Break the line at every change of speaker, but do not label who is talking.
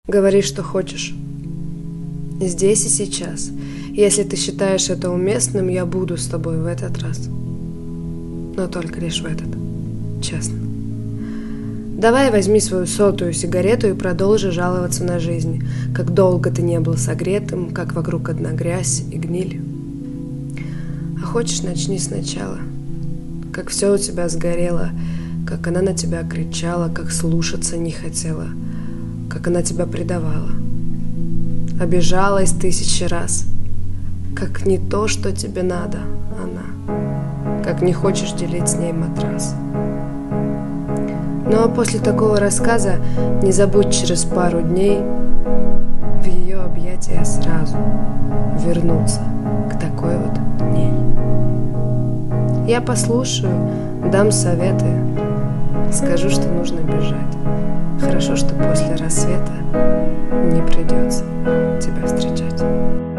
Говори, что хочешь. Здесь и сейчас. Если ты считаешь это уместным, я буду с тобой в этот раз. Но только лишь в этот. Честно. Давай возьми свою 100-ю сигарету и продолжи жаловаться на жизнь. Как долго ты не был согретым, как вокруг одна грязь и гниль. А хочешь, начни сначала. Как все у тебя сгорело, как она на тебя кричала, как слушаться не хотела, как она тебя предавала. Обижалась 1000 раз, как не то, что тебе надо, она, как не хочешь делить с ней матрас. Ну а после такого рассказа не забудь через пару дней в ее объятия сразу вернуться к такой вот ней. Я послушаю, дам советы, скажу, что нужно бежать. Хорошо, что после рассвета не придется тебя встречать.